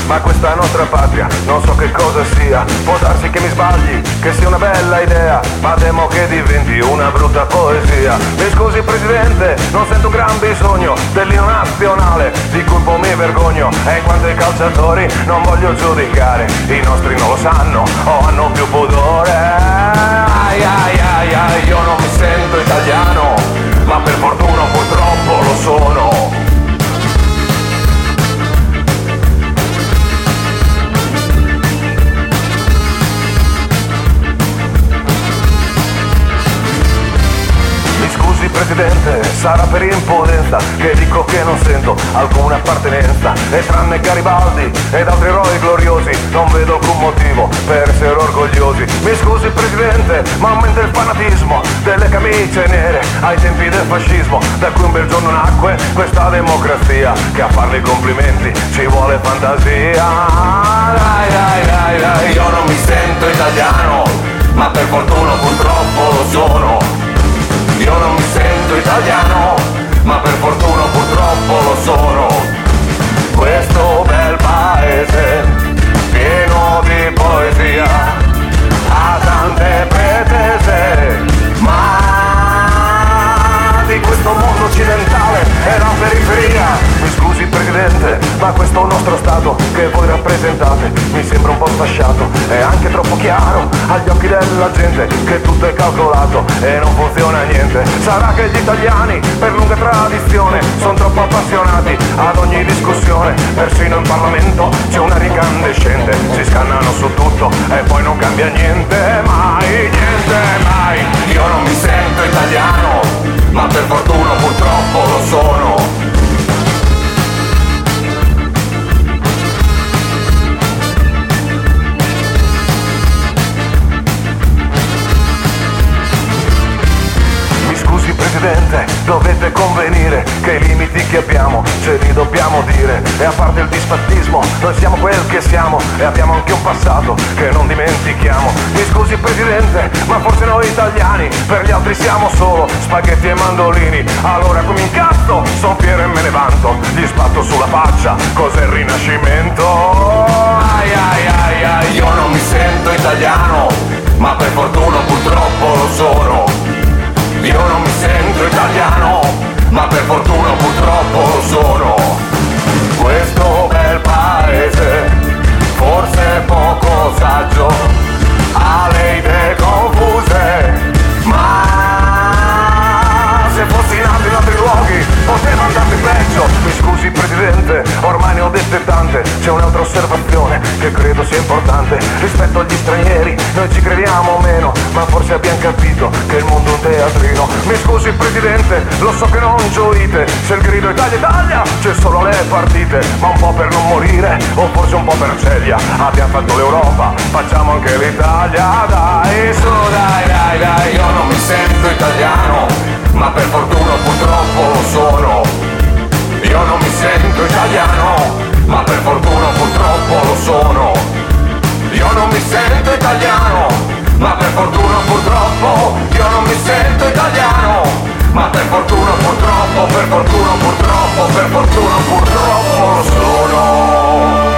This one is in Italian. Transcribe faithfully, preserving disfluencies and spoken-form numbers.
ma questa è nostra patria, non so che cosa sia. Può darsi che mi sbagli, che sia una bella idea, ma temo che diventi una brutta poesia. Mi scusi presidente, non sento un gran bisogno dell'inno nazionale, di cui un po' mi vergogno, e in quanto ai calciatori non voglio giudicare, i nostri non lo sanno o hanno più pudore. Ai ai ai ai, io non mi sento italiano, ma per fortuna purtroppo lo sono. Presidente, sarà per impotenza che dico che non sento alcuna appartenenza, e tranne Garibaldi ed altri eroi gloriosi non vedo alcun motivo per essere orgogliosi. Mi scusi presidente, ma aumenta il fanatismo delle camicie nere ai tempi del fascismo, da cui un bel giorno nacque questa democrazia, che a farle i complimenti ci vuole fantasia. Dai dai dai dai, io non mi sento italiano, ma per fortuna purtroppo lo sono. Io non mi sento italiano, ma per fortuna purtroppo lo sono. Questo bel paese, pieno di poesia, ha tante pretese, ma di questo mondo occidentale è la periferia. Mi scusi presidente, ma questo nostro stato che voi rappresentate mi sembra un po' sfasciato, è anche troppo chiaro agli occhi della gente che tutto è calcolato e non funziona niente. Sarà che gli italiani per lunga tradizione sono troppo appassionati ad ogni discussione, persino in Parlamento c'è una incandescente, si scannano su tutto e poi non cambia niente, mai, niente, mai. Io non mi sento italiano, ma per fortuna purtroppo lo sono. Presidente, dovete convenire che i limiti che abbiamo ce li dobbiamo dire, e a parte il disfattismo noi siamo quel che siamo e abbiamo anche un passato che non dimentichiamo. Mi scusi presidente, ma forse noi italiani per gli altri siamo solo spaghetti e mandolini. Allora come incazzo, son fiero e me ne vanto, gli spatto sulla faccia, cos'è il rinascimento? Ai ai ai ai, io non mi sento italiano, ma per fortuna purtroppo lo sono. Io non mi sento italiano, ma per fortuna purtroppo lo sono. Questo bel paese, forse poco saggio, ha le idee confuse, ma se fossi nato in altri luoghi poteva andarmi peggio. Mi scusi presidente, ormai ne ho dette tante, c'è un'altra osservazione che credo sia importante. Rispetto agli stranieri noi ci crediamo meno, ma forse abbiamo capito che il mondo è un teatrino. Mi scusi presidente, lo so che non gioite, se il grido Italia Italia c'è solo le partite, ma un po' per non morire o forse un po' per celia. Abbiamo fatto l'Europa, facciamo anche l'Italia, dai su dai dai dai. Io non mi sento italiano, ma per fortuna purtroppo lo sono. Io non mi sento italiano, ma per fortuna purtroppo lo sono. Io non mi sento italiano, ma per fortuna purtroppo. Io non mi sento italiano, ma per fortuna purtroppo, per fortuna purtroppo, per fortuna purtroppo lo sono.